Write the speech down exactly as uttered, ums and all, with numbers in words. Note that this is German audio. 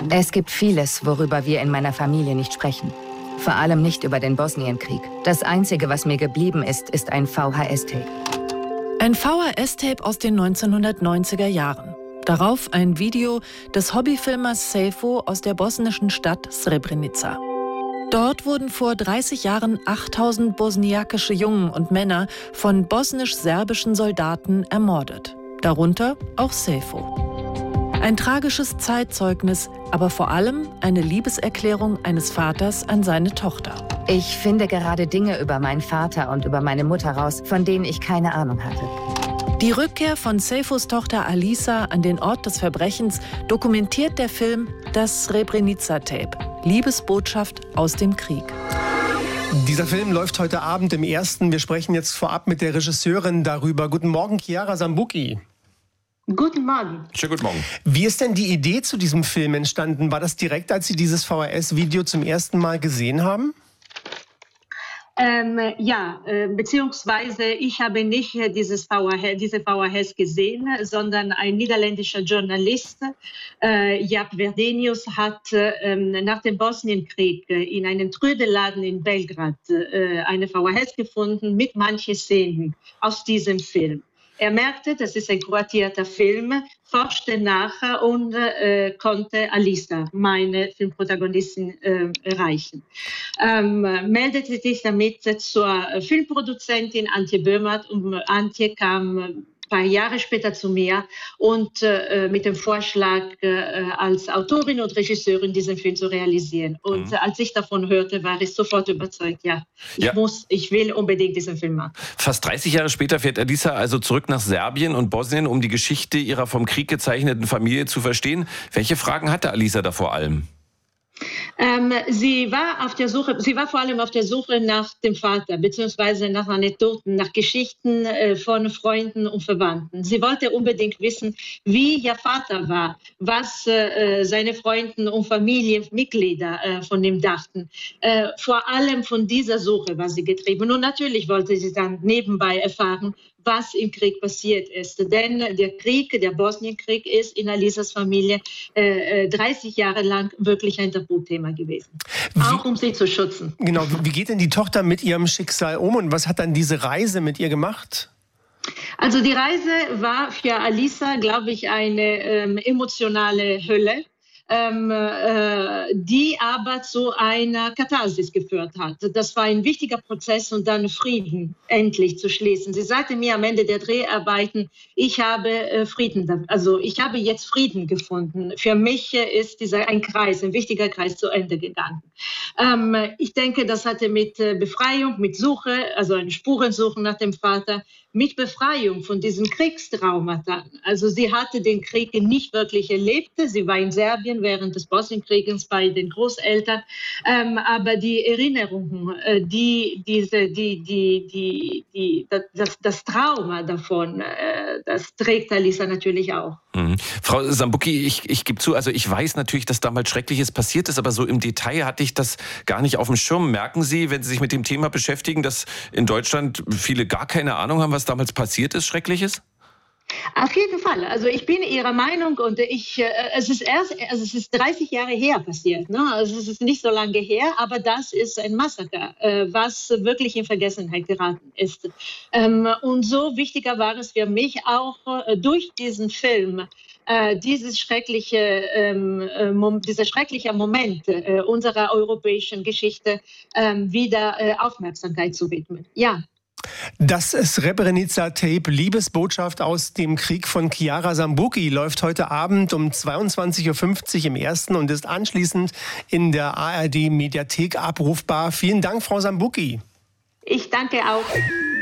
Es gibt vieles, worüber wir in meiner Familie nicht sprechen. Vor allem nicht über den Bosnienkrieg. Das Einzige, was mir geblieben ist, ist ein V H S-Tape. Ein V H S-Tape aus den neunzehnhundertneunziger Jahren. Darauf ein Video des Hobbyfilmers Sejfo aus der bosnischen Stadt Srebrenica. Dort wurden vor dreißig Jahren achttausend bosniakische Jungen und Männer von bosnisch-serbischen Soldaten ermordet. Darunter auch Sejfo. Ein tragisches Zeitzeugnis, aber vor allem eine Liebeserklärung eines Vaters an seine Tochter. Ich finde gerade Dinge über meinen Vater und über meine Mutter raus, von denen ich keine Ahnung hatte. Die Rückkehr von Sejfos Tochter Alisa an den Ort des Verbrechens dokumentiert der Film Das Srebrenica-Tape. Liebesbotschaft aus dem Krieg. Dieser Film läuft heute Abend im Ersten. Wir sprechen jetzt vorab mit der Regisseurin darüber. Guten Morgen, Chiara Sambucchi. Guten Morgen. Schönen guten Morgen. Wie ist denn die Idee zu diesem Film entstanden? War das direkt, als Sie dieses V H S-Video zum ersten Mal gesehen haben? Ähm, ja, äh, beziehungsweise ich habe nicht äh, dieses V H S, diese V H S gesehen, sondern ein niederländischer Journalist, äh, Jaap Verdenius, hat äh, nach dem Bosnienkrieg äh, in einem Trödelladen in Belgrad äh, eine V H S gefunden mit manchen Szenen aus diesem Film. Er merkte, das ist ein kuratierter Film, forschte nach und äh, konnte Alisa, meine Filmprotagonistin, äh, erreichen. Ähm, meldete sich damit zur Filmproduzentin Antje Böhmert und Antje kam ein paar Jahre später zu mir und äh, mit dem Vorschlag, äh, als Autorin und Regisseurin diesen Film zu realisieren. Und mhm. als ich davon hörte, war ich sofort überzeugt, ja, ich ja. muss, ich will unbedingt diesen Film machen. Fast dreißig Jahre später fährt Alisa also zurück nach Serbien und Bosnien, um die Geschichte ihrer vom Krieg gezeichneten Familie zu verstehen. Welche Fragen hatte Alisa da vor allem? Ähm, sie war auf der Suche, sie war vor allem auf der Suche nach dem Vater, beziehungsweise nach Anekdoten, nach Geschichten äh, von Freunden und Verwandten. Sie wollte unbedingt wissen, wie ihr Vater war, was äh, seine Freunde und Familienmitglieder äh, von ihm dachten. Äh, vor allem von dieser Suche war sie getrieben. Und natürlich wollte sie dann nebenbei erfahren, was im Krieg passiert ist. Denn der Krieg, der Bosnienkrieg, ist in Alisas Familie äh, dreißig Jahre lang wirklich ein Tabuthema gewesen. Wie, auch um sie zu schützen. Genau, wie geht denn die Tochter mit ihrem Schicksal um und was hat dann diese Reise mit ihr gemacht? Also die Reise war für Alisa, glaube ich, eine ähm, emotionale Hölle. Ähm, äh, die aber zu einer Katharsis geführt hat. Das war ein wichtiger Prozess und dann Frieden endlich zu schließen. Sie sagte mir am Ende der Dreharbeiten, ich habe äh, Frieden, also ich habe jetzt Frieden gefunden. Für mich äh, ist dieser ein Kreis, ein wichtiger Kreis zu Ende gegangen. Ähm, ich denke, das hatte mit äh, Befreiung, mit Suche, also eine Spurensuche nach dem Vater, mit Befreiung von diesen Kriegstraumata. Also sie hatte den Krieg nicht wirklich erlebt. Sie war in Serbien während des Bosnienkrieges bei den Großeltern. Ähm, aber die Erinnerungen, äh, die, diese, die, die, die, die, das, das Trauma davon, äh, das trägt Alisa natürlich auch. Mhm. Frau Sambucchi, ich, ich gebe zu, also ich weiß natürlich, dass damals Schreckliches passiert ist, aber so im Detail hatte ich das gar nicht auf dem Schirm. Merken Sie, wenn Sie sich mit dem Thema beschäftigen, dass in Deutschland viele gar keine Ahnung haben, was damals passiert ist, Schreckliches? Auf jeden Fall. Also ich bin Ihrer Meinung und ich, äh, es ist erst, also es ist dreißig Jahre her passiert, ne? Also es ist nicht so lange her, aber das ist ein Massaker, äh, was wirklich in Vergessenheit geraten ist. Ähm, und so wichtiger war es für mich auch äh, durch diesen Film, äh, dieses schreckliche, ähm, äh, dieser schreckliche Moment äh, unserer europäischen Geschichte äh, wieder äh, Aufmerksamkeit zu widmen. Ja. Das Srebrenica-Tape Liebesbotschaft aus dem Krieg von Chiara Sambucchi läuft heute Abend um zweiundzwanzig Uhr fünfzig im Ersten und ist anschließend in der A R D-Mediathek abrufbar. Vielen Dank, Frau Sambucchi. Ich danke auch.